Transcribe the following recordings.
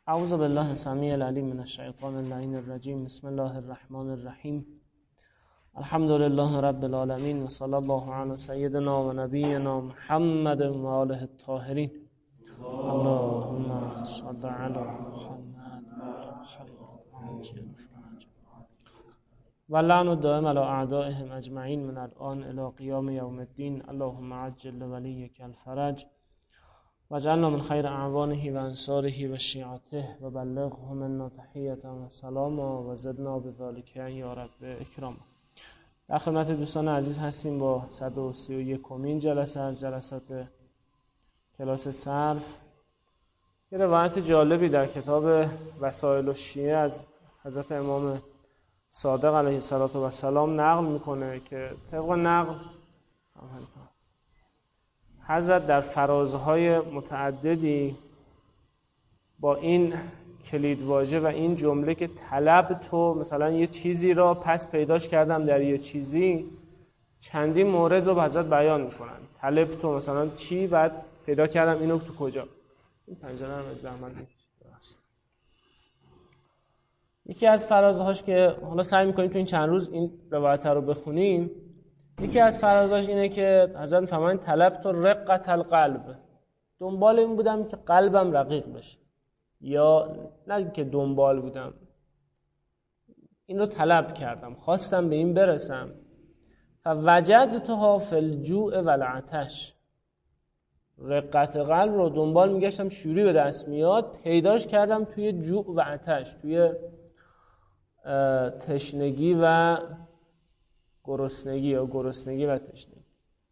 اعوذ بالله السمیع العلیم من الشیطان اللعین الرجیم. بسم الله الرحمن الرحیم. الحمد لله رب العالمین و صلی الله علی سیدنا و نبینا محمد و آله الطاهرین. اللهم صل علی محمد و لعن الدائم علی اعدائهم اجمعین من الان الی قیام یوم الدین. اللهم عجل ولیک الفرج واجعلنا من خیر اعوانه و انصاره و شیعته و بلغهم منا تحیة و سلاما و زدنا بذلک یا رب اکراما. در خدمت دوستان عزیز هستیم با 131مین جلسه از جلسات کلاس صرف. یه روایت جالبی در کتاب وسائل الشیعه از حضرت امام صادق علیه السلام نقل میکنه که طبق نقل حضرت در فرازهای متعددی با این کلیدواژه و این جمله که طلب تو مثلا یه چیزی را پس پیداش کردم در یه چیزی، چندین مورد رو به حضرت بیان میکنن. طلب تو مثلا چی، بعد پیدا کردم اینو تو کجا. این پنجره رو از زحمت یکی از فرازهاش که حالا سعی میکنیم تو این چند روز این روایت رو بخونیم، یکی از فرازاش اینه که حضرت فرمایند طلب تو رقت القلب، دنبال این بودم که قلبم رقیق بشه، یا نه که دنبال بودم، این رو طلب کردم، خواستم به این برسم. فوجدتها فی الجوع والعطش، رقت قلب رو دنبال میگشتم، شوری به دست میاد، پیداش کردم توی جوع و عطش، توی تشنگی و گرسنگی یا گرسنگی و تشنگی.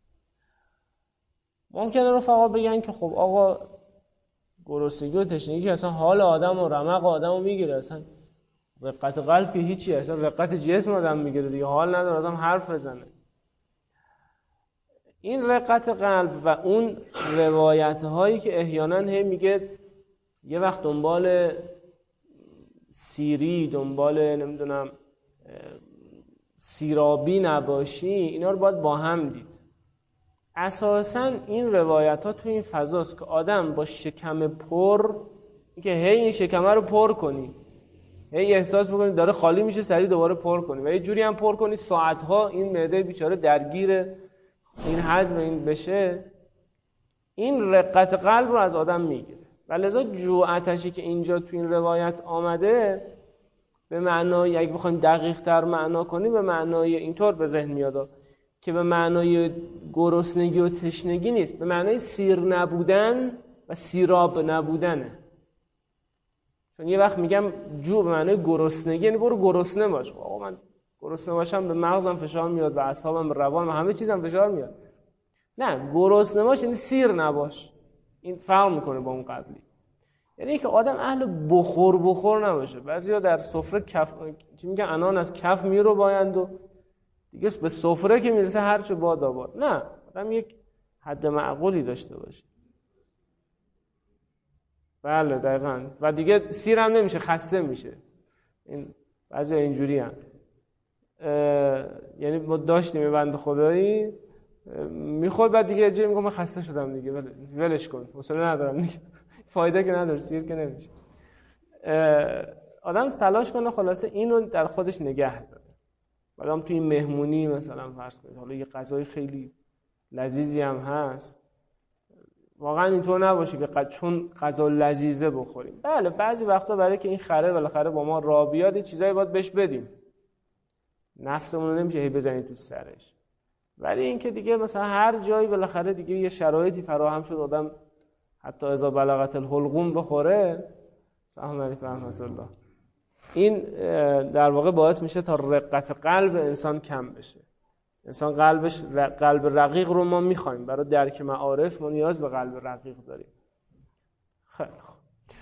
ممکنه رفقا بگن که خب آقا گرسنگی و تشنگی که اصلا حال آدم و رمق آدم رو میگیره، اصلا رقت قلب که هیچی، اصلا رقت جسم آدم میگیره دیگه، حال نداره آدم حرف بزنه. این رقت قلب و اون روایت هایی که احیانا هی میگه یه وقت دنبال سیری، دنبال نمیدونم سیرابی نباشی، اینا رو باید با هم دید. اساساً این روایت ها تو این فضاست که آدم با شکم پر، که هی این شکمه رو پر کنی، هی احساس بکنی داره خالی میشه، سریع دوباره پر کنی و یه جوری هم پر کنی ساعتها این معده بیچاره درگیر این هضم این بشه، این رقت قلب رو از آدم میگیره. و لذا جوعتشی که اینجا تو این روایت آمده به معنای، اگه بخوایم دقیق تر معنا کنیم، به معنای اینطور به ذهن میاد که به معنای گرسنگی و تشنگی نیست، به معنای سیر نبودن و سیراب نبودنه. چون یه وقت میگم جوع به معنای گرسنگی، یعنی برو گرسنه باش. آقا من گرسنه باشم به مغزم فشار میاد، به اعصابم، به روانم، همه چیزم فشار میاد. نه، گرسنه باش یعنی سیر نباش. این فرق میکنه با اون قبلی. یعنی که آدم اهل بخور نباشه. بعضیا در سفره کف که میگن انان از کف میرو بایند و دیگه به سفره که میرسه هر چه باد آباد. نه، آدم یک حد معقولی داشته باشه. بله دقیقاً. و دیگه سیرم نمیشه، خسته میشه. این بعضی اینجوری هم. یعنی ما داشتیم بنده خدایی میخورد، بعد دیگه جایی میگم من خسته شدم دیگه، ولش کن، حوصله ندارم دیگه، فایده که نداره، سیر که نمیشه. آدم تلاش کنه خلاصه اینو در خودش نگه داره. آدم توی مهمونی مثلا فرض کنید حالا یه غذای خیلی لذیذی هم هست، واقعا اینطور نباشه که چون غذا لذیذه بخوریم. بله بعضی وقتا برای که این خره بالاخره با ما راه بیاد چیزایی باید بهش بدیم، نفسمون نمیشه هی بزنید تو سرش. ولی این که دیگه مثلا هر جایی بالاخره دیگه یه شرایطی فراهم شد آدم حتی اذا بلغت الحلقوم بخوره، سلام علیکم رحمت الله، این در واقع باعث میشه تا رقت قلب انسان کم بشه. انسان قلب رقیق رو ما میخوایم، برای درک معارف ما نیاز به قلب رقیق داریم. خیلی خوب،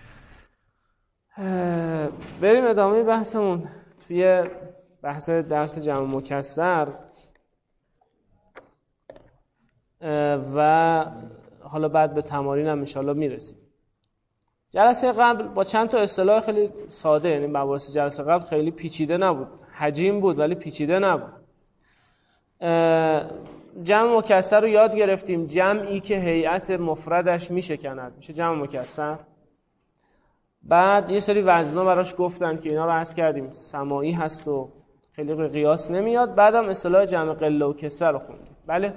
بریم ادامه بحثمون توی بحث درس جمع مکسر. و حالا بعد به تمارین هم انشاءالله میرسیم. جلسه قبل با چند تا اصطلاح خیلی ساده، یعنی مباحث جلسه قبل خیلی پیچیده نبود، حجیم بود ولی پیچیده نبود. جمع مکسر رو یاد گرفتیم، جمعی که هیئت مفردش میشکند میشه جمع مکسر. بعد یه سری وزنا براش گفتن که اینا رو عرض کردیم سماعی هست و خیلی قیاس نمیاد. بعدم اصطلاح جمع قله و کسره رو خوندیم. بله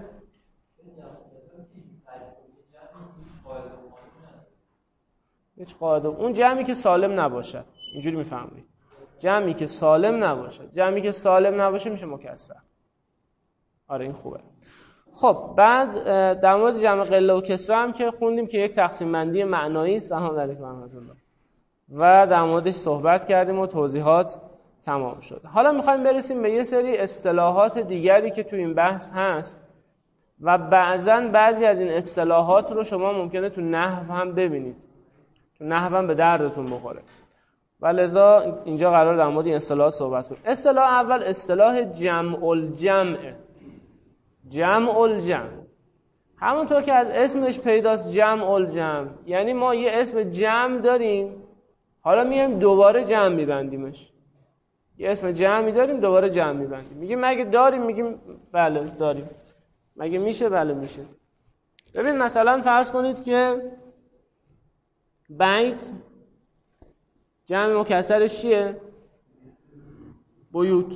هیچ قاعده اون جمعی که سالم نباشد، اینجوری میفهمید، جمعی که سالم نباشد. جمعی که سالم نباشه میشه مکسر. آره این خوبه. خب بعد در مورد جمع قله و کسره هم که خوندیم که یک تقسیم بندی معنایی است. سلام علیکم و رحمت الله. و در موردش صحبت کردیم و توضیحات تمام شد. حالا میخوایم برسیم به یه سری اصطلاحات دیگری که تو این بحث هست و بعضی از این اصطلاحات رو شما ممکنه تو نحو هم ببینید، تو نحو هم به دردتون بخوره و لذا اینجا قرار در مورد این اصطلاحات صحبت کنیم. اصطلاح اول اصطلاح جمع الجمع. جمع الجمع همونطور که از اسمش پیداست جمع الجمع، یعنی ما یه اسم جمع داریم حالا میایم دوباره جمع میبندیمش. یه اسم جمعی داریم دوباره جمع میبندیم. میگیم مگه داریم؟ میگیم بله داریم. مگه میشه؟ بله میشه. ببین مثلا فرض کنید که بیت جمع مکسرش چیه؟ بیوت،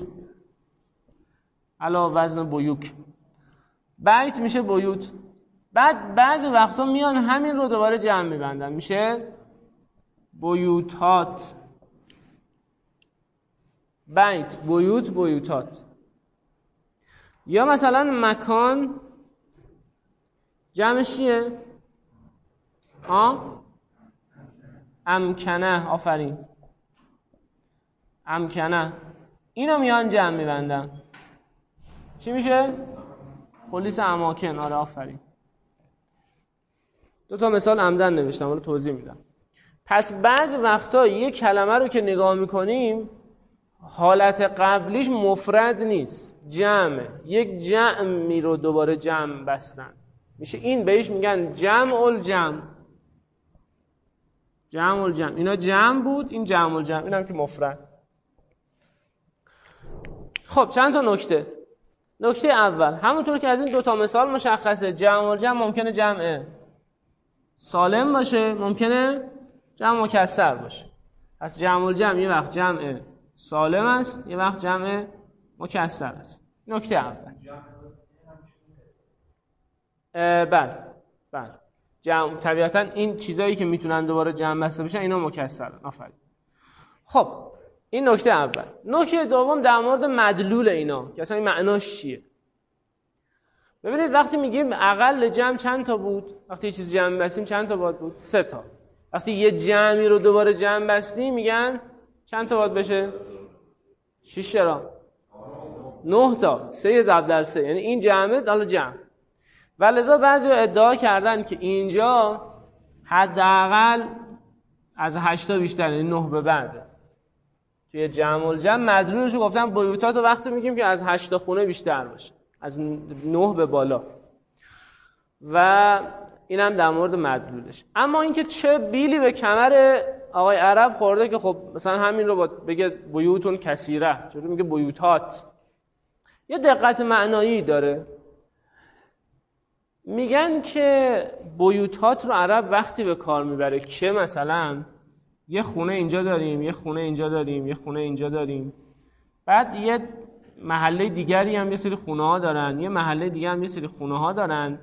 علا وزن بیوک. بیت میشه بیوت. بعد بعضی وقتا میان همین رو دوباره جمع میبندن، میشه بیوتات. بیت، بیوت، بیوتات. یا مثلا مکان جمعش چیه؟ امکنه. آفرین، امکنه. اینو میان جمع میبندن، چی میشه؟ پلیس اماکن. آره آفرین. دو تا مثال عمدن نوشتم، حالا توضیح میدم. پس بعضی وقتا یک کلمه رو که نگاه میکنیم حالت قبلیش مفرد نیست، جمعه. یک جمعی رو دوباره جمع بستن، میشه این بهش میگن جمع الجمع. جمع الجمع. اینا جمع بود، این جمع الجمع، این هم که مفرد. خب چند تا نکته. نکته اول همونطور که از این دوتا مثال مشخصه جمع الجمع ممکنه جمع سالم باشه، ممکنه جمع مکسر باشه. پس جمع الجمع یه وقت جمع سالم است، یه وقت جمع مکسر است. نکته اول. بله جمع طبیعتا این چیزایی که میتونن دوباره جمع بسته بشن اینا مکسرن. آفرین. خب این نکته اول. نکته دوم در مورد مدلول اینا که اصلا این معناش چیه. ببینید وقتی میگیم اقل جمع چند تا بود؟ وقتی یه چیز جمع بستیم چند تا باید بود؟ 3 تا. وقتی یه جمعی رو دوباره جمع بستیم میگن چند تا باید بشه؟ 6 چرا؟ 9 تا. 3 ضرب در 3 یعنی این جمعه حالا جمع. و لذا بعضی ادعا کردن که اینجا حداقل از 8 تا بیشتر، یعنی 9 به بعده. توی جمع الجمع مدلولش رو گفتم بیوتات رو وقتی میگیم که از 8 تا خونه بیشتر باشه، از 9 به بالا. و اینم در مورد مدلولش. اما اینکه چه بیلی به کمر آقای عرب خورده که خب مثلا همین رو بگه بیوتون کثیره، چرا میگه بیوتات؟ یه دقت معنایی داره. میگن که بیوتات رو عرب وقتی به کار میبره که مثلا یه خونه اینجا داریم، یه خونه اینجا داریم، یه خونه اینجا داریم، بعد یه محله دیگری هم یه سری خونه ها دارن، یه محله دیگه هم یه سری خونه ها دارن.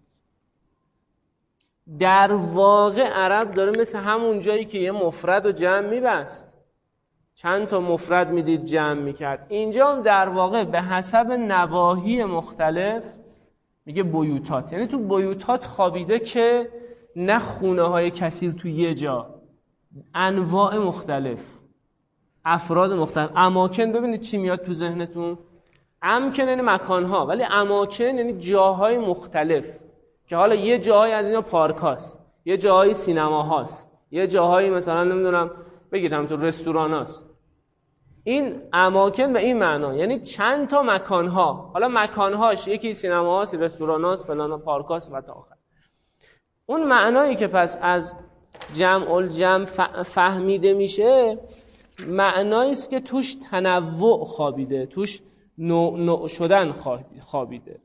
در واقع عرب داره مثل همون جایی که یه مفرد و جمع میبست، چند تا مفرد میدید جمع میکرد، اینجا هم در واقع به حسب نواحی مختلف میگه بیوتات. یعنی تو بیوتات خوابیده که نه خونه های کثیر تو یه جا، انواع مختلف، افراد مختلف. اماکن ببینید چی میاد تو ذهنتون؟ امکن یعنی مکانها، ولی اماکن یعنی جاهای مختلف که حالا یه جاهای از اینا پارک هاست، یه جاهای سینما هاست، یه جاهای مثلا نمیدونم بگید هم تو رستوران هاست. این اماکن به این معنا یعنی چند تا مکانها، حالا مکانهاش یکی سینما هاست، رستوران هاست، فلان پارک هاست و تا آخر. اون معنایی که پس از جمع الجمع فهمیده میشه معنایی است که توش تنوع خوابیده، توش نوع شدن خوابیده.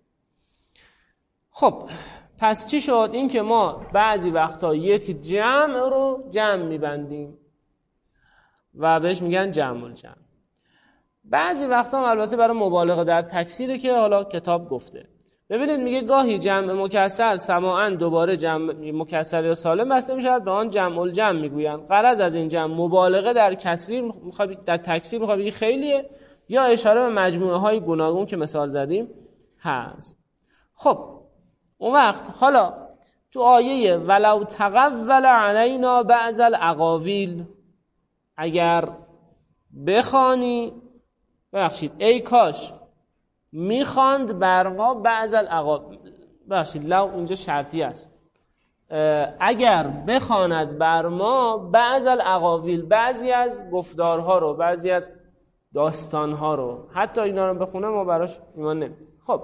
خب پس چی شد؟ این که ما بعضی وقتا یک جمع رو جمع میبندیم، و بهش میگن جمع الجمع. بعضی وقتا هم البته برای مبالغه در تکثیره که حالا کتاب گفته. ببینید میگه گاهی جمع مکسر سماعاً دوباره جمع مکسر یا سالم بسته میشود، به آن جمع الجمع میگویند. غرض از این جمع مبالغه در کسری در تکثیر میخواد بگی خیلیه، یا اشاره به مجموعه های گوناگون که مثال زدیم هست. خب اون وقت حالا تو آیه ولو تقول علینا بعض الاقاویل، اگر بخوانی ببخشید ای کاش میخواند بر ما بعض الاقاویل، ببخشید لو اینجا شرطی است، اگر بخواند بر ما بعض الاقاویل، بعضی از گفتارها رو، بعضی از داستانها رو، حتی اینا رو بخونه ما براش ایمان نمیدیم. خب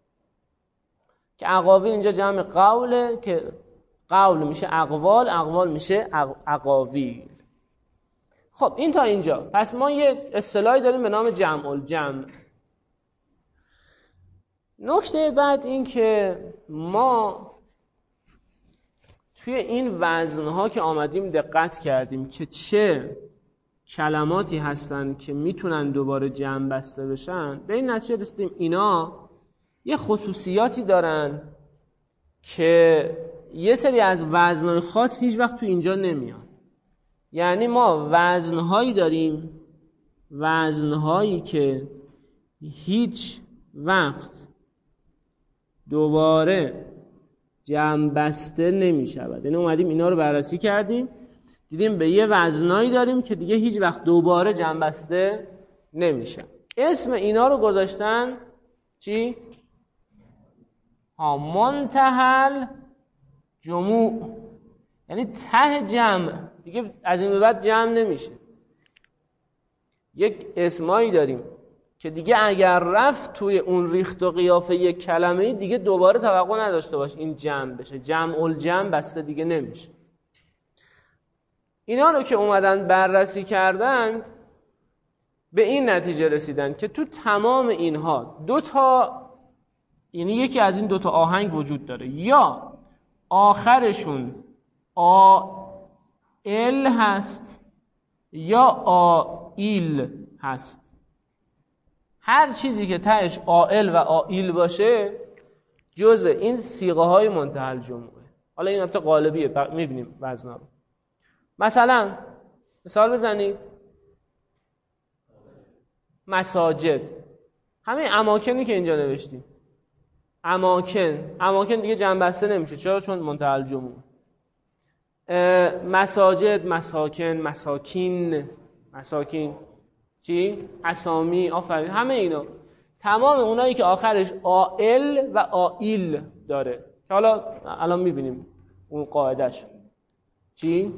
که اقاویل اینجا جمع قوله که قول میشه اقوال، اقوال میشه اقاویل. خب این تا اینجا. پس ما یه اصطلاحی داریم به نام جمع الجمع. نکته بعد این که ما توی این وزنها که آمدیم دقت کردیم که چه کلماتی هستن که میتونن دوباره جمع بسته بشن، به این نتیجه رسیدیم اینا یه خصوصیاتی دارن که یه سری از وزنهای خاص هیچ وقت تو اینجا نمیان. یعنی ما وزنهایی داریم، وزنهایی که هیچ وقت دوباره جمع بسته نمی شود. یعنی اومدیم اینا رو بررسی کردیم، دیدیم به یه وزنایی داریم که دیگه هیچ وقت دوباره جمع بسته نمیشن. اسم اینا رو گذاشتن چی؟ منتهل جموع، یعنی ته جمع، دیگه از این به بعد جمع نمیشه. یک اسمایی داریم که دیگه اگر رفت توی اون ریخت و قیافه یک کلمه دیگه دوباره توقع نداشته باش این جمع بشه، جمع الجمع بسته دیگه نمیشه. اینا رو که اومدن بررسی کردند به این نتیجه رسیدن که تو تمام اینها یعنی یکی از این دوتا آهنگ وجود داره، یا آخرشون آل هست یا آیل هست. هر چیزی که تهش آل و آیل باشه جزء این صیغه های منتهی الجموعه. حالا این البته قالبیه، میبینیم وزنا رو. مثلا مثال بزنید، مساجد، همین اماکنی که اینجا نوشتیم، اماکن دیگه جمع بسته نمیشه. چرا؟ چون منتهی الجموع. مساجد، مساکن، مساکین چی؟ اسامی، آفرین، همه اینا، تمام اونایی که آخرش آل و آیل داره که حالا الان میبینیم اون قاعدش چی؟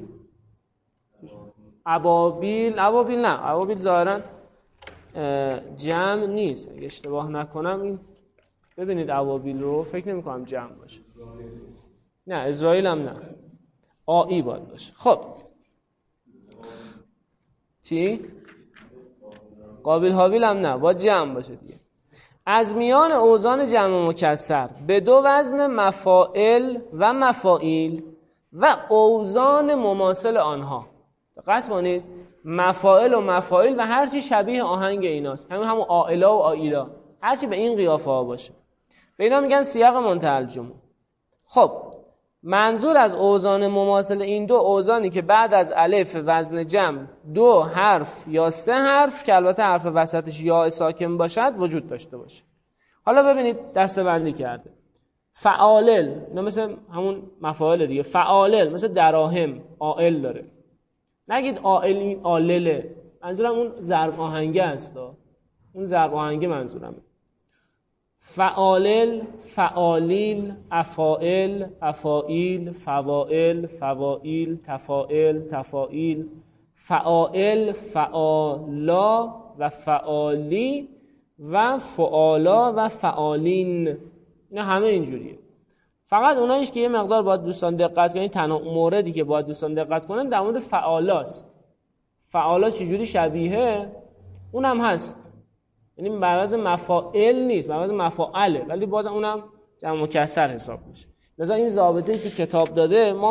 ابابیل نه، ابابیل ظاهرا جمع نیست اگه اشتباه نکنم. این ببینید ابابیل رو فکر نمی کنم جمع باشه. نه اسرائیل هم نه، آیی باید باشه. خب چی؟ قابیل هابیل هم نه، باید جمع باشه دیگه. از میان اوزان جمع مکسر به دو وزن مفاعل و مفاعیل و اوزان مماثل آنها. دقت کنید، مفاعل و مفاعیل و هرچی شبیه آهنگ ایناست، همون آئلا و آئیلا، هرچی به این قیافه ها باشه، به اینا میگن سیاق منتهی الجموع. خب منظور از اوزان مماثل این دو اوزانی که بعد از الف وزن جمع 2 حرف یا 3 حرف که البته حرف وسطش یا ساکن باشد وجود داشته باشه. حالا ببینید دسته بندی کرده. فعالل، اینا مثل همون مفاعل دیگه. فعالل مثل دراهم، آئل داره. نگید آئل آلله، منظورم اون ضرب آهنگه است، اون ضرب آهنگه منظورمه. فعالل، فعالیل، افائل، افائیل، فوائل، فوائیل، تفائل، تفائیل، فعائل، فعالا و فعالی و فعالا و فعالین. اینا همه اینجوریه. فقط اوناییش که یه مقدار باید دوستان دقت کنید، تنها موردی که باید دوستان دقت کنن در مورد فعالاست. فعالا چجوری شبیه اونم هست، یعنی بر وزن مفاعل نیست، بر وزن مفاعله، ولی باز اونم جمع مکسر حساب میشه. لذا این ضابطه‌ای که کتاب داده ما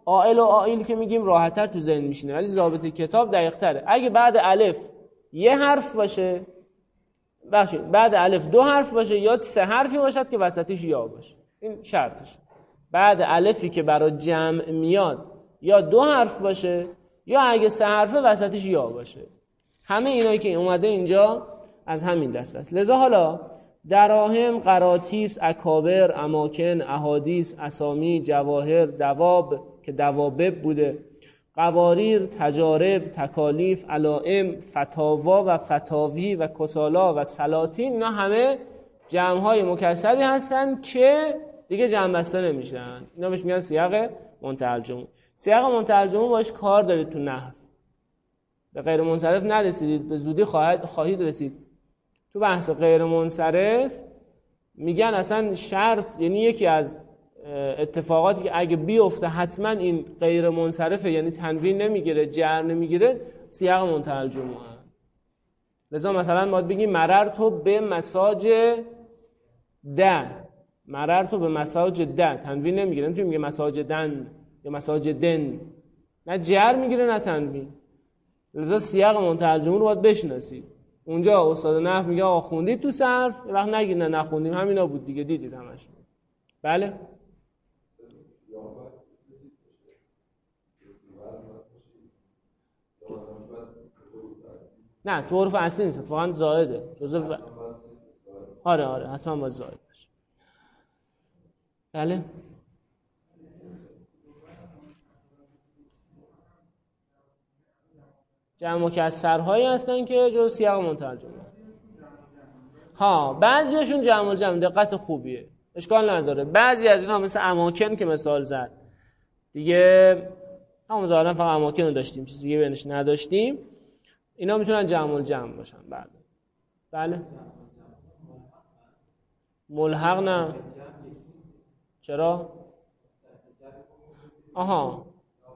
آئل و آئیل که میگیم راحت‌تر تو ذهن میشینه، ولی ضابط کتاب دقیق‌تره. اگه بعد الف یه حرف باشه، بعد الف 2 حرف باشه، یا 3 حرفی باشد که وسطش یا باشه. این شرطش. بعد الفی که برای جمع میاد یا 2 حرف باشه، یا اگه 3 حرفه وسطش یا باشه. همه اینایی که اومده اینجا از همین دست است. لذا حالا دراهم، قراطیس، اکابر، اماکن، احادیث، اسامی، جواهر، دواب که دوابب بوده، قواریر، تجارب، تکالیف، علائم، فتاوا و فتاوی و کسالا و سلاطین، اینا همه جمع‌های مکسری هستن که دیگه جمع بسته نمیشن. اینا بهش میگن سیاق منتهی الجموع. سیاق منتهی الجموع باش کار دارید تو نحو. به غیر منصرف نرسیدید، به زودی خواهید رسید. تو بحث غیر منصرف میگن اصلا شرط، یعنی یکی از اتفاقاتی که اگه بیفته حتما این غیر منصرفه، یعنی تنوین نمیگیره، جر نمیگیره، سیاق منتهی الجموع. لذا مثلا ما بگیم مررتو به مساج ده، مررتو به مساج ده، تنوین نمیگیره. نمیتونیم میگه مساج دن یا مساج دن، نه جر میگیره نه تنوین. لذا سیاق منتهی الجموع رو باید بشناسید. اونجا استاد نحو میگه آقا خوندید تو صرف، یه وقت نگید نه نخوندیم، همینا بود دیگه، دیدید همش. بله نه تو حروف اصلی نیست، اتفاقا زائده جزء. آره حتما باید زائد باشه. بله جمع مکسرهایی هستن که جز سیاق منتهی الجموع. ها بعضیشون جمع الجمع، دقت خوبیه، اشکال نداره. بعضی از اینا مثل اماکن که مثال زد دیگه، همون ظاهرا فقط اماکن رو داشتیم، چیزی دیگه بینش نداشتیم، اینا میتونن جمع الجمع باشن. بله ملحق نه. چرا؟ آها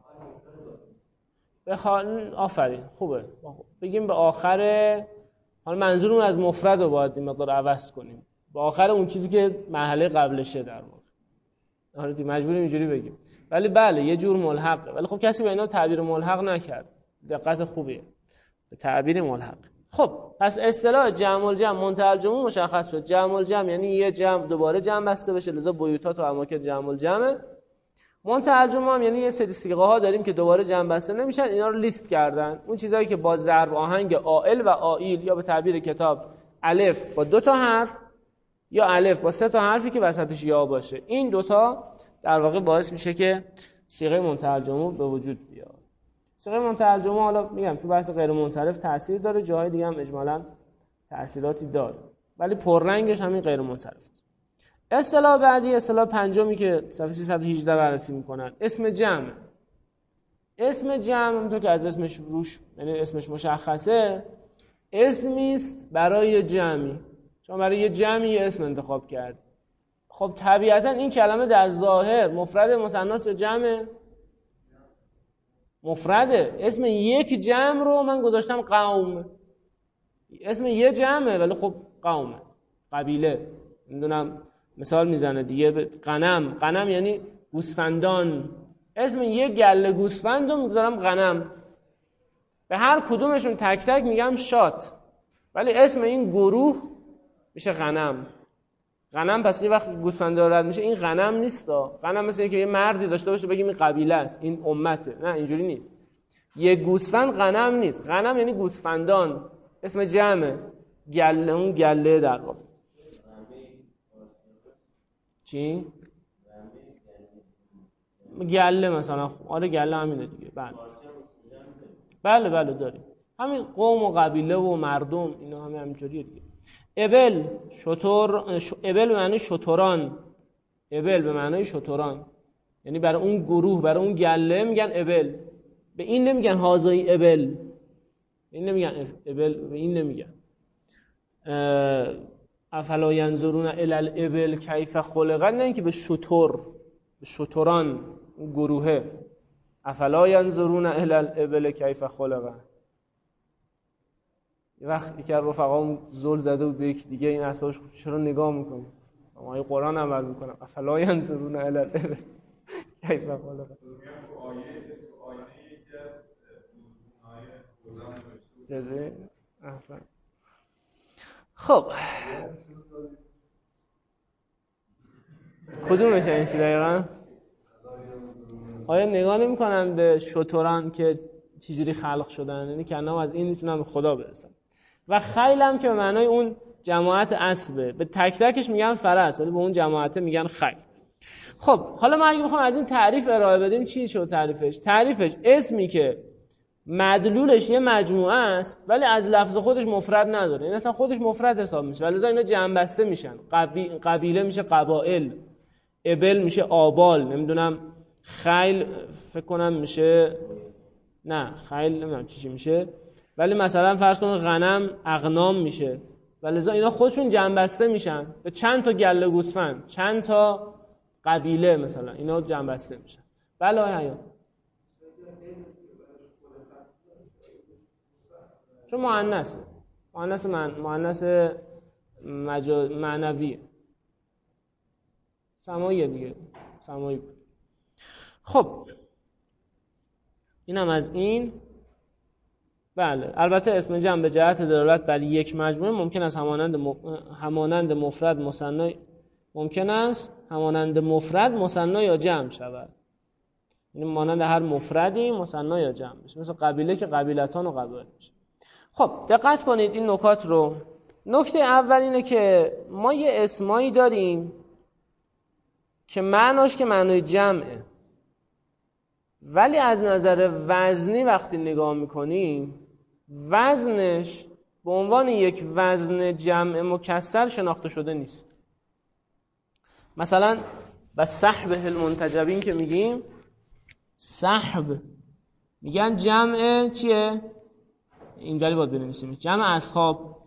آفرین خوبه، بگیم به آخر. حالا منظورمون از مفرد رو باید این مقدار عوض کنیم، به آخر اون چیزی که مرحله قبلشه در واقع. آره دی مجبوریم اینجوری بگیم، ولی بله یه جور ملحقه، ولی خب کسی به اینا تعبیر ملحق نکرد. دقت خوبیه به تعبیر ملحق. خب پس اصطلاح جمع الجمع منتهی الجموع مشخص شد. جمع الجمع یعنی یه جمع دوباره جمع بسته بشه، لذا بیوتات و اماکن جمع الجمع. منتهی الجموع هم یعنی یه سری صیغه ها داریم که دوباره جمع بسته نمیشن، اینا رو لیست کردن. اون چیزایی که با ضرب آهنگ آئل و آئیل، یا به تعبیر کتاب الف با 2 تا حرف یا الف با 3 تا حرفی که وسطش یا باشه، این 2 تا در واقع باعث میشه که صیغه منتهی الجموع به وجود بیاد. صیغه منتهی الجموع حالا میگم تو بحث غیر منصرف تاثیر داره، جاهای دیگه هم اجمالاً تاثیراتی داره، ولی پررنگش همین غیر منصرف است. اصطلاح بعدی، اصطلاح پنجمی که صفحه 318 بررسی میکنن، اسم جمع. اسم جمع همونطور که از اسمش روش، یعنی اسمش مشخصه، اسمی است برای جمعی. شما برای یه جمعی اسم انتخاب کرد. خب طبیعتا این کلمه در ظاهر مفرد مثنث جمع مفرده. اسم یک جمع رو من گذاشتم قوم، اسم یه جمعه ولی خب قومه، قبیله. میدونم مثال میزنه دیگه، غنم یعنی گوسفندان، اسم یه گله گوسفند رو میذارم غنم. به هر کدومشون تک تک میگم شات، ولی اسم این گروه میشه غنم. پس یه وقت گوسفند رد میشه این غنم نیست. غنم مثل اینکه یه مردی داشته باشه بگیم این قبیله است، این امته. نه اینجوری نیست. یه گوسفند غنم نیست. غنم یعنی گوسفندان، اسم جمعه، گله، اون گله در واقع. چی؟ گله مثلا. آره گله همینه دیگه. بله داریم همین قوم و قبیله و مردم، اینا همه همینجوریه دیگه. ابل، ابل به معنی شتران. ابل به معنی شتران، یعنی برای اون گروه، برای اون گله میگن ابل. به این نمیگن هازایی ابل، این نمیگن ابل، به این نمیگن. افلا ینظرون الی الابل کیف خلقت، نه اینکه به شتران گروهه. افلا ینظرون الی الابل کیف خلقت. یه وقت یکی از رفقام زل زده بود به یک دیگه، این اصلاش چرا نگاه میکنه؟ اما این قرآن عمل میکنم. افلا ینظرون الی الابل کیف خلقت. احسن. خب کدومش این چی دقیقا؟ آیا نگاه نمی کنن به شتران که چجوری خلق شدن؟ یعنی که از این میتونم به خدا برسم. و خیل هم که به معنای اون جماعت اسبه، به تک تکش میگن فرس ولی به اون جماعت میگن خیل. خب حالا ما اگه بخوام از این تعریف ارائه بدیم چی شد تعریفش؟ تعریفش اسمی که مدلولش یه مجموعه است ولی از لفظ خودش مفرد نداره، این اصلا خودش مفرد حساب میشه ولی اینا جمع بسته میشن. قبیله میشه قبائل، ابل میشه آبال، نمیدونم خیل فکر کنم میشه، نه خیل نمیدونم چی میشه، ولی مثلا فرض کن غنم اغنام میشه ولی اینا خودشون جمع بسته میشن به چند تا گله گوسفند، چند تا قبیله مثلا اینا جمع بسته میشن. بله آیا چون مؤنثه، مؤنث معنویه، سمایی دیگه، سمایی بود. خب اینم از این. بله البته اسم جمع به جهت دلالت بر یک مجموعه ممکن است همانند مفرد مثنا، ممکن است همانند مفرد مثنا یا جمع شود، یعنی مانند هر مفردی مثنا یا جمع بشه، مثل قبیله که قبیلتان و قبایل میشه. خب دقت کنید این نکات رو. نکته اول اینه که ما یه اسمایی داریم که معناش که معنای جمعه ولی از نظر وزنی وقتی نگاه میکنیم وزنش به عنوان یک وزن جمع مکسر شناخته شده نیست. مثلا و سحب المنتجبین که میگیم، سحب میگن جمع چیه؟ اینجوری باید بنویسیم جمع اصحاب.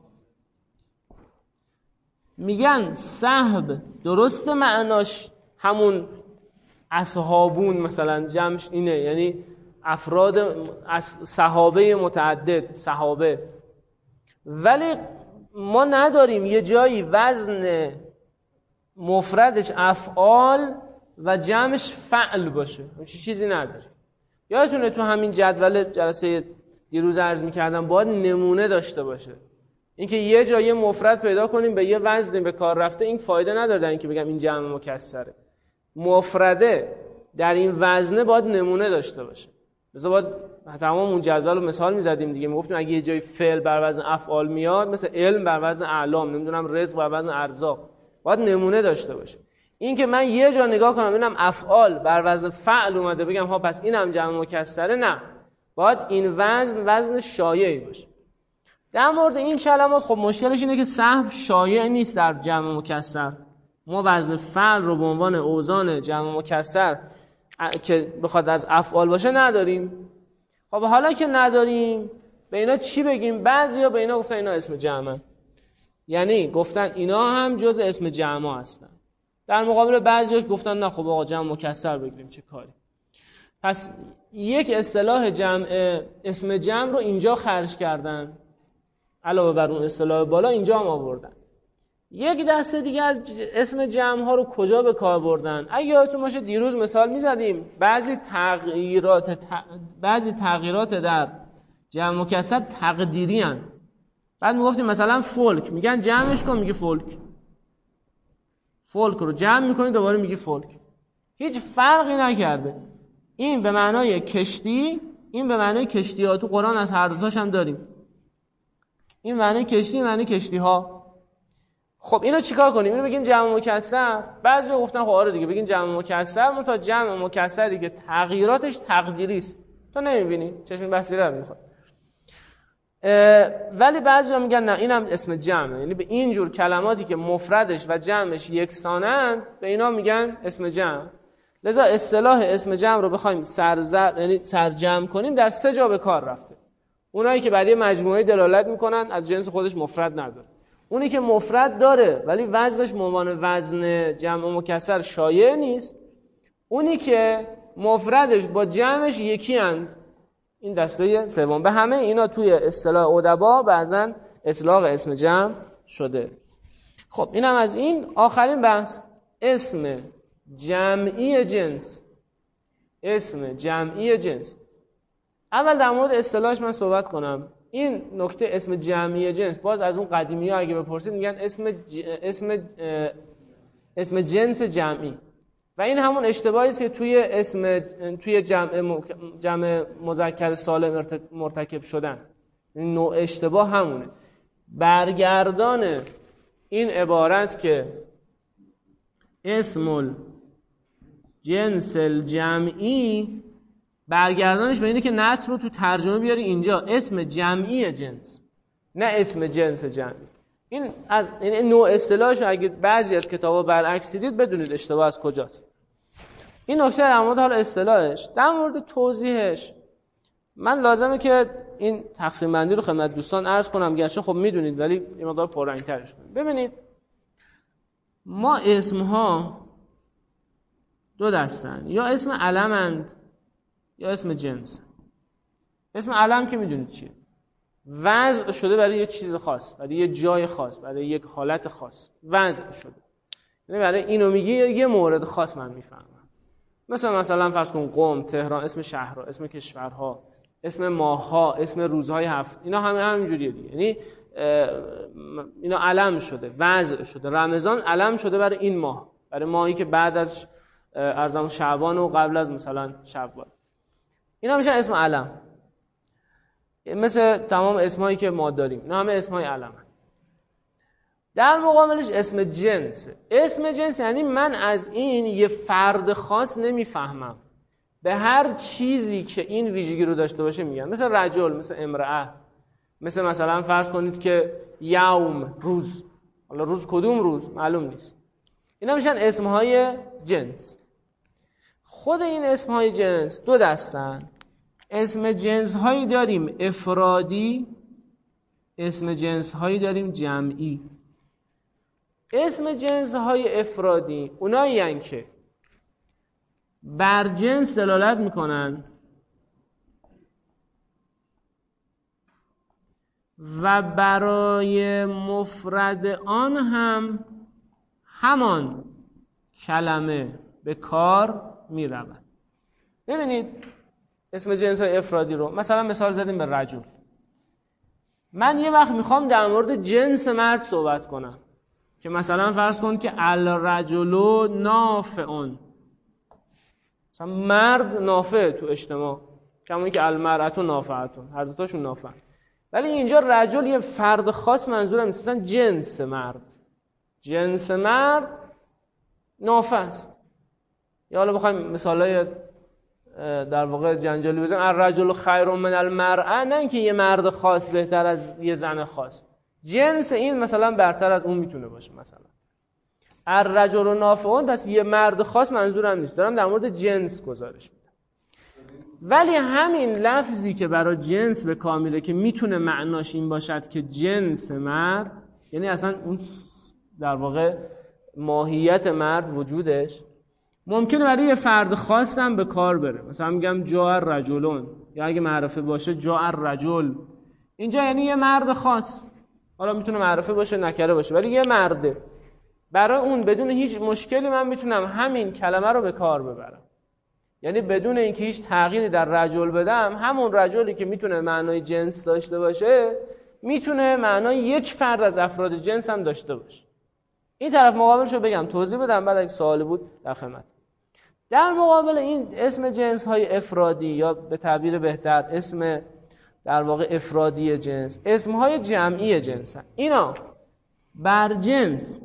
میگن سحب درسته معناش همون اصحابون مثلا جمعش اینه، یعنی افراد صحابه متعدد صحابه، ولی ما نداریم یه جایی وزن مفردش افعال و جمعش فعل باشه، همچین چیزی نداره. یادتونه تو همین جدول جلسه دیروز عرض می‌کردم باید نمونه داشته باشه. اینکه یه جایی مفرد پیدا کنیم به یه وزن به کار رفته این فایده نداره در اینکه بگم این جمع مکسره. مفرده در این وزنه باید نمونه داشته باشه. مثلا باید تمام اون جدول رو مثال می‌زدیم دیگه، میگفتیم اگه یه جای فعل بر وزن افعال میاد مثل علم بر وزن اعلام، نمیدونم رزق بر وزن ارزاق، باید نمونه داشته باشه. این که من یه جا نگاه کنم ببینم افعال بر وزن فعل اومده بگم ها پس اینم جمع مکسره، نه، باید این وزن شایعی باشه. در مورد این کلمات خب مشکلش اینه که سهم شایع نیست در جمع مکسر. ما وزن فعل رو به عنوان اوزان جمع مکسر که بخواد از افعال باشه نداریم. خب حالا که نداریم به اینا چی بگیم؟ بعضیا به اینا گفتن اینا اسم جمعن، یعنی گفتن اینا هم جز اسم جمع هستن. در مقابل بعضیا گفتن نه خب آقا جمع مکسر بگیریم چه کاری. پس یک اصطلاح جمع اسم جمع رو اینجا خرج کردن، علاوه بر اون اصطلاح بالا اینجا هم آوردن. یک دسته دیگه از اسم جمع ها رو کجا به کار بردن؟ اگه یادتون باشه دیروز مثال میزدیم بعضی تغییرات در جمع مکسر تقدیری هن. بعد میگفتیم مثلا فولک، میگن جمعش کن، میگی فولک. فولک رو جمع میکنی دوباره میگی فولک. هیچ فرقی نکرده. این به معنای کشتی، این به معنای کشتی ها. تو قرآن از هر دوتاش هم داریم. این معنی کشتی، معنی کشتی ها. خب اینو چیکار کنیم؟ اینو بگیم جمع مکسر. بعضی گفتن خب آره دیگه بگیم جمع مکسر، منتها جمع مکسر دیگه تغییراتش تقدیری است. تو نمیبینی؟ چشم بصیرت میخواد. ولی بعضیا میگن نه اینم اسم جمعه، یعنی به این جور کلماتی که مفردش و جمعش یکسانند به اینا میگن اسم جمع. لذا اصطلاح اسم جمع رو بخوایم سرجمع کنیم در 3 جا به کار رفته. اونایی که برای مجموعه دلالت میکنن از جنس خودش مفرد نداره، اونی که مفرد داره ولی وزنش به عنوان وزن جمع مکسر شایع نیست، اونی که مفردش با جمعش یکی اند، این دسته سوم. به همه اینا توی اصطلاح ادبا بعضن اطلاق اسم جمع شده. خب اینم از این. آخرین بحث اسم جمعی جنس. اسم جمعی جنس. اول در مورد اصطلاحش من صحبت کنم. این نکته اسم جمعی جنس باز از اون قدیمی‌ها اگه بپرسید میگن اسم جنس جمعی، و این همون اشتباهی است که توی جمع مذکر سالم مرتکب شدن. این نوع اشتباه همونه. برگردان این عبارت که اسم جنس الجمعی، برگردانش به اینه که نت رو تو ترجمه بیاری اینجا اسم جمعی جنس، نه اسم جنس جمعی. این از این نوع اصطلاحش اگه بعضی از کتابا برعکس دیدید بدونید اشتباه از کجاست. این نکته در مورد حال اصطلاحش. در مورد توضیحش من لازمه که این تقسیم بندی رو خدمت دوستان عرض کنم، گرچه خب میدونید ولی یه مقدار پررنگ‌ترش کنیم. ببینید ما اسمها دو دستن، یا اسم علمند یا اسم جنس. اسم علم که میدونید چیه، وضع شده برای یه چیز خاص، برای یه جای خاص، برای یک حالت خاص وضع شده. یعنی برای اینو میگی یه مورد خاص من میفهمم. مثلا فرض کن قم، تهران، اسم شهرها، اسم کشورها، اسم ماهها، اسم روزهای هفته، اینا همینجوریه دیگه. یعنی اینا علم شده، وضع شده. رمضان علم شده برای این ماه، برای ماهی که بعد از ارزم شعبان و قبل از مثلا شوال. اینا میشن اسم علم. مثل تمام اسمایی که ما داریم، اینا همه اسمای علم. در مقابلش اسم جنس. اسم جنس یعنی من از این یه فرد خاص نمیفهمم، به هر چیزی که این ویژگی رو داشته باشه میگم. مثل رجل، مثل امرأه، مثلا فرض کنید که یوم، روز. حالا روز کدوم روز معلوم نیست. اینا میشن اسمهای جنس. خود این اسمهای جنس دو دستن. اسم جنس هایی داریم افرادی، اسم جنس هایی داریم جمعی. اسم جنس های افرادی اونایی هستند که بر جنس دلالت میکنن و برای مفرد آن هم همان کلمه به کار میرود. ببینید اسم جنس های افرادی رو مثال زدیم به رجل. من یه وقت میخوام در مورد جنس مرد صحبت کنم که مثلا فرض کن که الرجل نافعون، مثلا مرد نافع تو اجتماع، کما که المرأة نافعتون، هر دوتاشون نافع. ولی اینجا رجل یه فرد خاص منظورم نیست، مثلا جنس مرد نافع است. یا حالا بخوایم مثالای در واقع جنجالی بزنیم، الرجل خیر من المرأة، نه اینکه یه مرد خاص بهتر از یه زن خاص، جنس این مثلا برتر از اون میتونه باشه. مثلا الرجل نافعون، پس یه مرد خاص منظورم نیست، دارم در مورد جنس گزارش میدم. ولی همین لفظی که برای جنس به کامله که میتونه معناش این باشد که جنس مرد، یعنی اصلا اون در واقع ماهیت مرد وجودش ممکنه برای یه فرد خاص هم به کار بره. مثلا میگم جاء الرجلون، یا اگه معرفه باشه جاء الرجل، اینجا یعنی یه مرد خاص. حالا میتونه معرفه باشه نکره باشه، ولی یه مرده. برای اون بدون هیچ مشکلی من میتونم همین کلمه رو به کار ببرم، یعنی بدون اینکه هیچ تغییری در رجل بدم. همون رجلی که میتونه معنای جنس داشته باشه میتونه معنای یک فرد از افراد جنس هم داشته باشه. این طرف مقابلش رو بگم، توضیح بدم، بعد اگه سوالی بود در خدمت. در مقابل این اسم جنس های افرادی، یا به تعبیر بهتر اسم در واقع افرادی جنس، اسم های جمعی جنس هست. اینا بر جنس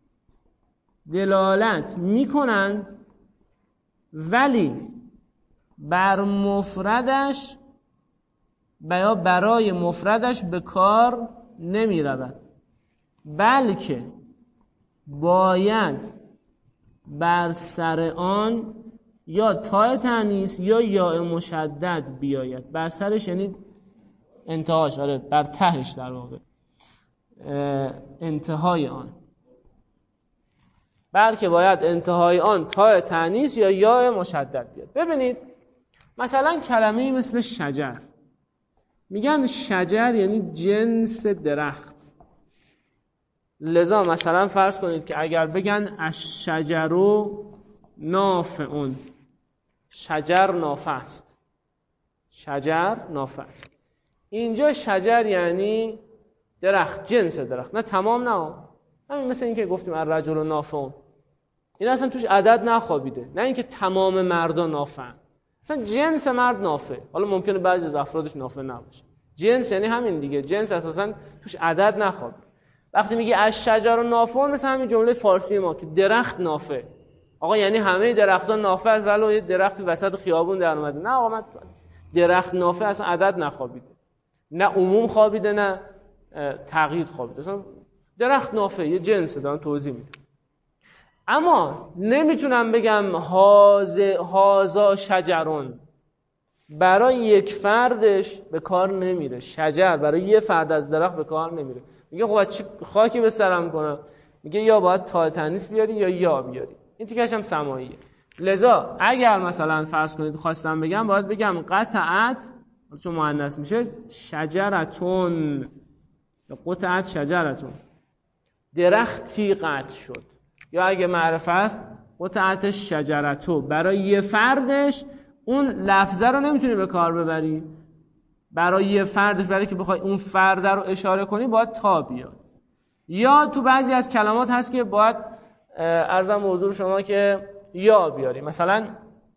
دلالت میکنند ولی بر مفردش یا برای مفردش به کار نمی رود، بلکه باید بر سر آن یا تاء تانیث یا یاء مشدد بیاید. بر سرش یعنی انتهاش، آره بر تهش در واقع انتهای آن، بلکه باید انتهای آن تاء تانیث یا یاء مشدد بیاد. ببینید مثلا کلمه‌ای مثل شجر، میگن شجر یعنی جنس درخت. لذا مثلا فرض کنید که اگر بگن الشجر نافعون، شجر نافه است. شجر نافه است. اینجا شجر یعنی درخت، جنس درخت، نه تمام، نه همین مثل این که گفتیم الرجل نافه، این اصلا توش عدد نخوابیده، نه اینکه تمام مردا نافه، اصلا جنس مرد نافه. حالا ممکنه بعضی از افرادش نافه نباشه، جنس یعنی همین دیگه، جنس اساسا توش عدد نخوابه. وقتی میگه از شجر نافه مثل همین جمله فارسی ما که درخت نافه، آقا یعنی همه درختان نافه است ولی یه درخت وسط خیابون در اومده، نه آقا من درخت نافه اصلا عدد نخوابیده، نه عموم خوابیده نه تقیید خوابیده، اصلا درخت نافه یه جنس دارم توضیح میدم. اما نمیتونم بگم هازا شجرون، برای یک فردش به کار نمیره. شجر برای یه فرد از درخت به کار نمیره. میگه خب چه خاکی به سرم کنم؟ میگه یا باید تا تنیس بیاری یا بیاری. این تیکش هم سماعیه. لذا اگر مثلا فرض کنید خواستم بگم باید بگم قطعت، چون مؤنث میشه، شجرتون یا قطعت شجرتون، درختی قطع شد. یا اگه معرفه است قطعت شجرتو، برای یه فردش اون لفظه رو نمیتونی به کار ببری، برای یه فردش، برای که بخوای اون فرد رو اشاره کنی باید تا بیاد. یا تو بعضی از کلمات هست که باید عرضم حضور شما که یا بیاری. مثلا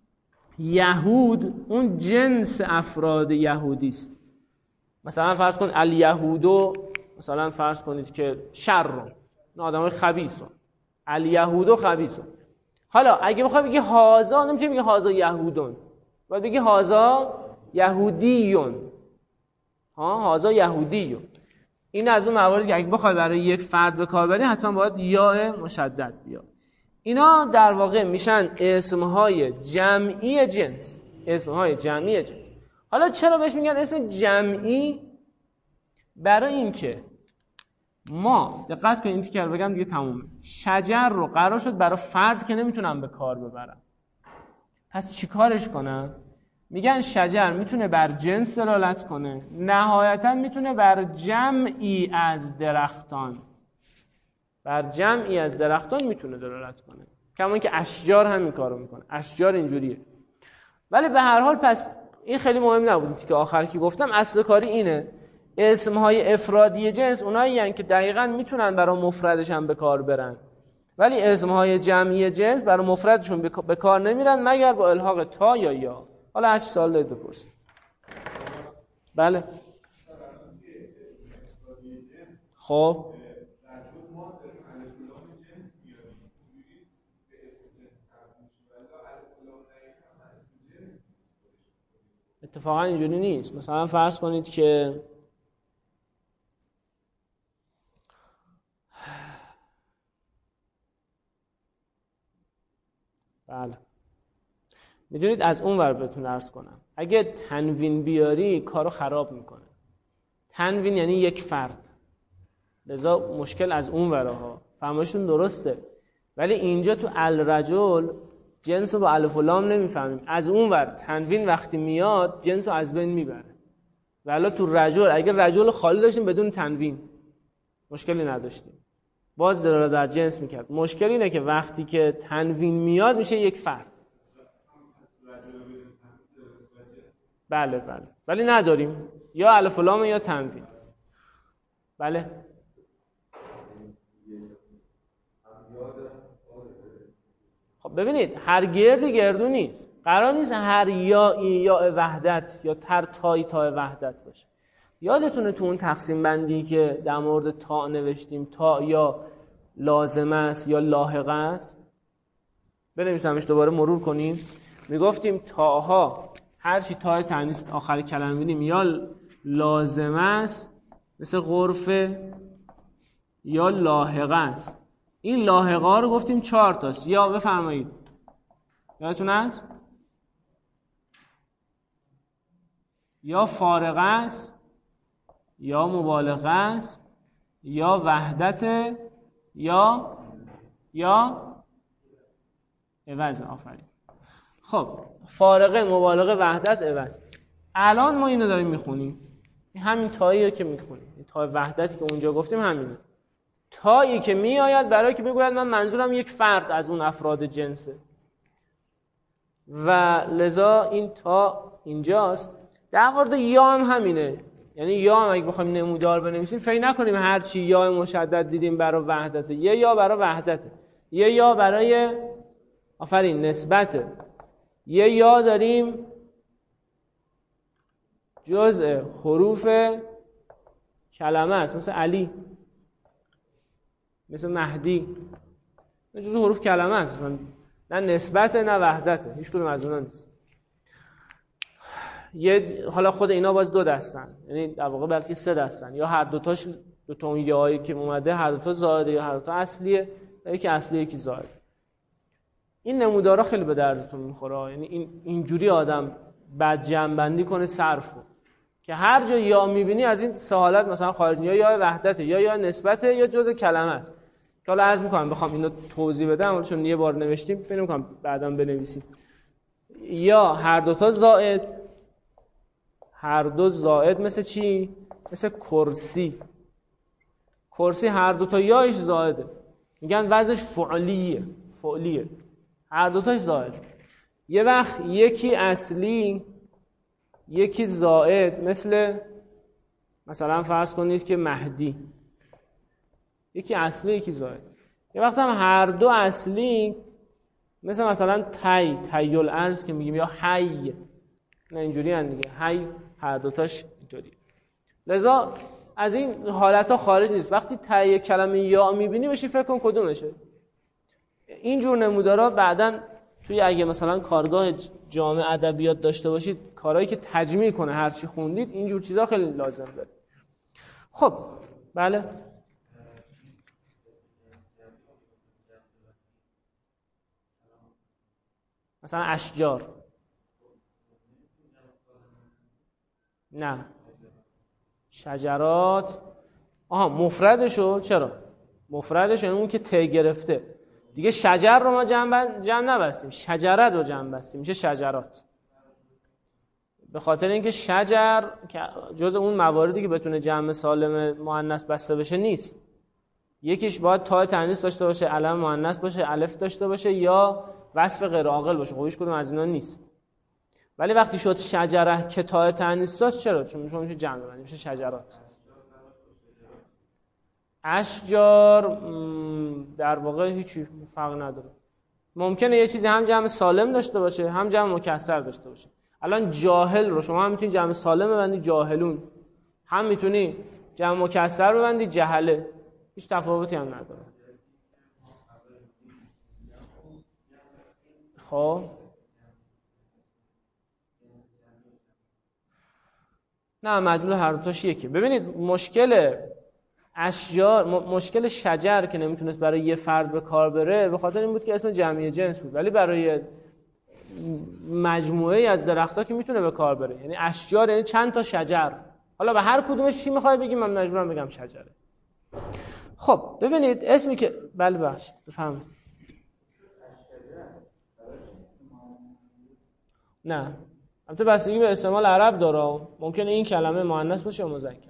یهود اون جنس افراد یهودی است. مثلا فرض کن الیهودو، مثلا فرض کنید که شر، آدمای خبیثن، الیهودو خبیثن. حالا اگه بخوای بگی هازا، نمیتونی بگی هازا یهودون، باید بگی هازا یهودیون. هازا یهودیون. این از اون مواردی که اگه بخوای برای یک فرد به کار بری حتما باید یا مشدد بیاد. اینا در واقع میشن اسمهای جمعی جنس، اسمهای جمعی جنس. حالا چرا بهش میگن اسم جمعی؟ برای اینکه ما دقت کنید، این تیکر بگم دیگه تمومه. شجر رو قرار شد برای فرد که نمیتونم به کار ببرم، پس چی کارش کنم؟ میگن شجر میتونه بر جنس دلالت کنه، نهایتا میتونه بر جمعی از درختان، بر جمعی از درختان میتونه دلالت کنه، کما که اشجار همین کارو میکنه، اشجار اینجوریه. ولی به هر حال پس این خیلی مهم نبود که آخر که گفتم، اصل کاری اینه، اسمهای افرادی جنس اونایی هستن که دقیقاً میتونن برای مفردش هم به کار برن، ولی اسمهای جمعی جنس برای مفردشون به کار نمیرن مگر با الحاق تا یا. حالا هر چی سوال دارید بپرسید. بله. خب اتفاقا اینجوری نیست. مثلا فرض کنید که بله، میدونید از اون ور بهتون عرض کنم، اگه تنوین بیاری کارو خراب میکنه. تنوین یعنی یک فرد، لذا مشکل از اون وره ها. فهمشون درسته، ولی اینجا تو الرجل جنس رو با الف و لام نمیفهمیم. از اون ور تنوین وقتی میاد جنس رو از بین میبره. ولی تو رجل اگه رجل خالی داشتیم بدون تنوین مشکلی نداشتیم، باز دلالت در جنس میکرد. مشکل اینه که وقتی که تنوین میاد میشه یک فرد. بله ولی نداریم، یا الف و لام یا تنوین. بله خب ببینید، هر گردی گردو نیست. قرار نیست هر یا وحدت یا تر تای وحدت باشه. یادتونه تو اون تقسیم بندی که در مورد تا نوشتیم، تا یا لازمه است یا لاحقه است؟ بنویسمش دوباره مرور کنیم. میگفتیم تاها هر چی تای تانیث آخر کلمه می‌بینیم یا لازمه است مثل غرفه یا لاحقه است. این لاحقه ها رو گفتیم 4 تاست. یا بفرمایید، یادتون هست؟ یا فارغه است، یا مبالغه است، یا وحدت، یا عوض. آفرین. خب فارغه، مبالغه، وحدت، عوض. الان ما اینو داریم میخونیم، همین تاییه که میخونیم، این تای وحدتی که اونجا گفتیم همینه. تایی که میآید برای که بگوید من منظورم یک فرد از اون افراد جنسه. و لذا این تا اینجاست. در مورد یا هم همینه. یعنی یا هم اگه بخوایم نمودار بنویسیم فکر نکنیم هر چی یا مشدد دیدیم برای وحدته، یه یا برای وحدته، یه یا برای آفرین نسبته، یه یا داریم جزء حروف کلمه است، مثل علی، مثل مهدی، جزء حروف کلمه است، نه نسبته نه وحدته، هیچ کدوم از اونها نیست. حالا خود اینا باز دو دستن، یعنی در واقع بلکه سه دستن، یا هر دوتاش دوتا اون یایی که اومده هر دوتا زائده یا هر دوتا اصلیه، یا یکی اصلیه یکی زائده. این نمودارا خیلی به دردتون میخوره، یعنی اینجوری آدم بعد جمع کنه صرفو که هر جا یا میبینی از این سه حالت مثلا خارج، یا وحدته، یا نسبته، یا جزء کلمه است. که حالا عرض میکنم بخوام اینو توضیح بدم چون یه بار نوشتیم فکر نمی‌کنم بعداً بنویسیم. یا هر دوتا زائد، هر دو زائد مثل چی؟ مثل کرسی. کرسی هر دوتا یایش زائده، میگن وزنش فعلیه، هر دوتاش زائد. یه وقت یکی اصلی یکی زائد، مثلا فرض کنید که مهدی، یکی اصلی یکی زائد. یه وقت هم هر دو اصلی، مثلا تی الارض که میگیم، یا حی، نه اینجوری هم دیگه، حی هر دوتاش اینطوری. لذا از این حالتها خارج نیست. وقتی تی کلمه یا میبینی بشی فکر کن کدومشه. اینجور نمودارا بعدن توی اگه مثلا کارگاه جامعه ادبیات داشته باشید، کارهایی که تجمیع کنه هر چی خوندید، اینجور چیزا خیلی لازم داره. خب بله، مثلا اشجار، نه شجرات، مفردشو چرا؟ مفردش یعنی اون که ته گرفته دیگه. شجر رو ما جمع نبستیم، شجره رو جمع بستیم، میشه شجرات. به خاطر اینکه شجر که جز اون مواردی که بتونه جمع سالم مؤنث بسته بشه نیست. یکیش باید تا تانیث داشته باشه، علم مؤنث باشه، الف داشته باشه، یا وصف غیر عاقل باشه. خب هیچ کدوم از اینا نیست. ولی وقتی شد شجره که تا تانیث داشت، چرا؟ چون شما میشه جمع بندی، میشه شجرات. اشجار در واقع هیچی فرق نداره. ممکنه یه چیزی هم جمع سالم داشته باشه هم جمع مکسر داشته باشه. الان جاهل رو شما هم میتونی جمع سالم ببندی جاهلون، هم میتونی جمع مکسر ببندی جهله، هیچ تفاوتی هم نداره. خب نه، مدلول هر دوتاش یکی. ببینید مشکل اشجار، مشکل شجر که نمیتونست برای یه فرد به کار بره به خاطر این بود که اسم جمعی جنس بود، ولی برای مجموعه از درخت‌ها که میتونه به کار بره. یعنی اشجار یعنی چند تا شجر. حالا به هر کدومش چی میخوای بگیم؟ من مجبورم بگم شجره. خب ببینید اسمی که بله بخشید بفهمید. نه البته بستگی به استعمال عرب داره، ممکنه این کلمه مؤنث باشه یا مذکر.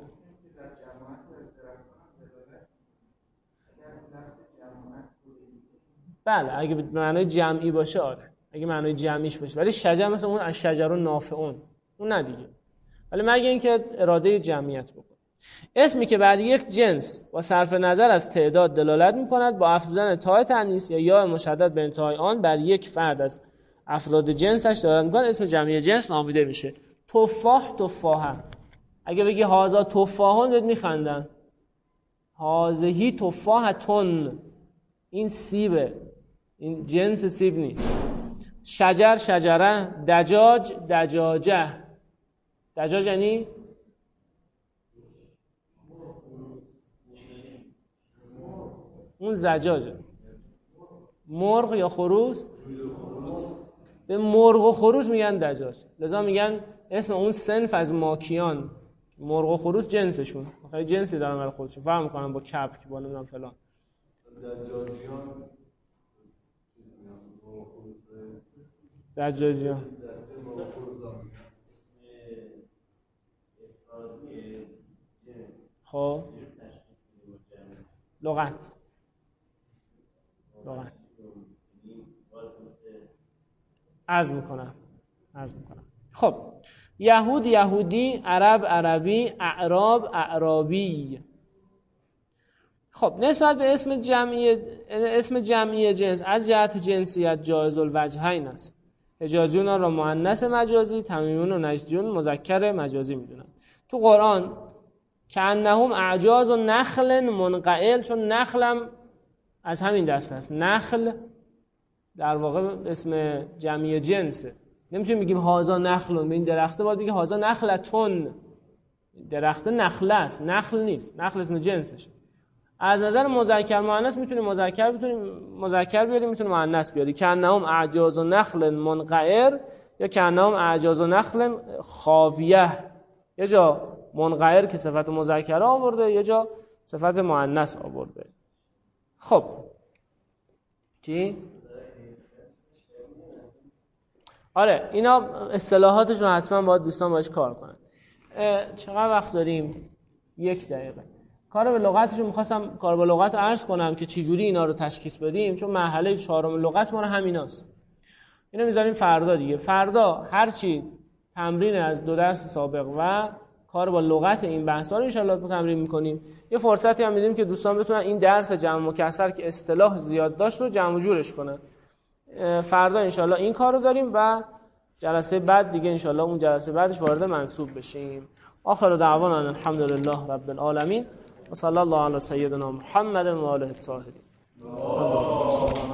بله اگه به معنای جمعی باشه آره، اگه معنای جمعیش باشه. ولی شجر مثلا اون الشجر نافعون، اون نه دیگه. ولی مگه اینکه اراده جمعیت بکنه. اسمی که بعد یک جنس با صرف نظر از تعداد دلالت می‌کند با افزودن تاء تانیث یا یا مشدد به انتهای آن بر یک فرد از افراد جنسش دلالت می‌کند اسم جمعی جنس نامیده میشه. تفاح، تفاحه. اگه بگی هازا تفاحون بهت میخندن. هازهی تفاحتون، این سیبه، این جنس سیب نیست. شجر، شجره. دجاج، دجاجه. دجاج یعنی اون زجاجه. مرغ یا خروس، به مرغ و خروس میگن دجاج. لذا میگن اسم اون صنف از ماکیان، مرغ و خروس جنسشون، خیلی جنسی دارن برای خودشون، فرق میکنن با کبک که با نمیدونم فلان. دجاجیان خب لغت عرض میکنم. خب یهود یهودی، عرب عربی، اعراب اعرابی. خب نسبت به اسم جمعی جنس از جهت جنسیت جایز الوجهین است. حجازیون را مؤنث مجازی، تمیمیون و نجدیون مذکر مجازی میدونن. تو قرآن کأنهم اعجاز و نخل منقعر، چون نخلم از همین دست است. نخل در واقع اسم جمعی جنسه. نمیتونیم بگیم هازا نخلون، به این درخته باید بگیم هازا نخلتون. درخته نخله است، نخل نیست. نخل اسم جنسشه. از نظر مذکر مؤنث میتونیم مذکر بیاریم، میتونیم مؤنث بیاریم. کأنهم اعجاز نخل منقعر یا کأنهم اعجاز نخل خاویه. یه جا منقعر که صفت مذکر آورده، یه جا صفت مؤنث آورده. خب چی؟ آره اینا اصطلاحاتش رو حتما باید دوستان باش کار کنن. چقدر وقت داریم؟ 1 دقیقه. کار به لغتش رو می‌خواستم کار به لغت عرض کنم که چه جوری اینا رو تشخیص بدیم، چون مرحله 4 لغت ما رو همیناست. اینو میذاریم فردا دیگه. فردا هر چی تمرین از 2 درس سابق و کار با لغت این بحثا رو ان شاءالله تمرین می‌کنیم. یه فرصتی هم میدیم که دوستان بتونن این درس جمع مکسر که اصطلاح زیاد داشت رو جمع و جورش کنن. فردا ان شاءالله این کارو داریم و جلسه بعد دیگه ان شاءالله اون جلسه بعدش وارد منصوب بشیم. آخر دعوانا الحمدلله رب العالمین و صلی الله علی سیدنا محمد و آله الطاهرین.